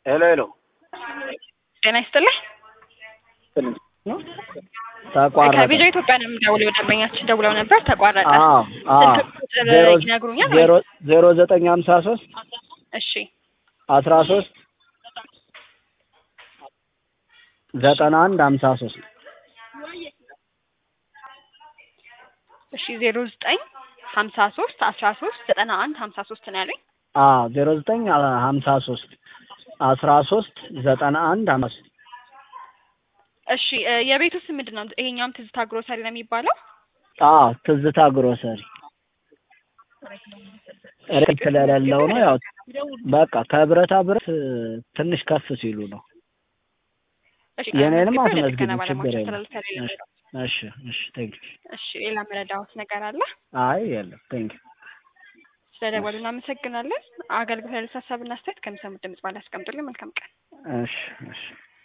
ሄሎ ሄሎ ጤና ይስጥልኝ። ተቋረጠ። ከቪዲዮ ኢትዮጵያ ነው የምደውለው። ደንበኛችን ደውለው ነበር ተቋረጠ። ስልክ ቁጥር ይነግሩኛል? 0953 እሺ 13 91 53 እሺ 0953 13 91 53 ነው ያለኝ። 0953 13 91 53 እሺ የቤቱ ስም ምንድነው? ይሄኛውም ትዝታ ግሮሰሪ ነው የሚባለው? ትዝታ ግሮሰሪ ርቀት ስለሌለው ነው። ያው በቃ ከብረታ ብረት ትንሽ ከፍ ሲሉ ነው። የኔንም አስመዝግቡ፣ ችግር የለም። እሺ ቴንክ ዩ። እሺ ሌላ መረዳዎት ነገር አለ? አይ የለም፣ ቴንክ ዩ። ስለደወሉ እናመሰግናለን። አገልግሎት ያለ ሀሳብና አስተያየት ከሚሰሙት ድምጽ ባለ አስቀምጡልኝ። መልካም ቀን። እሺ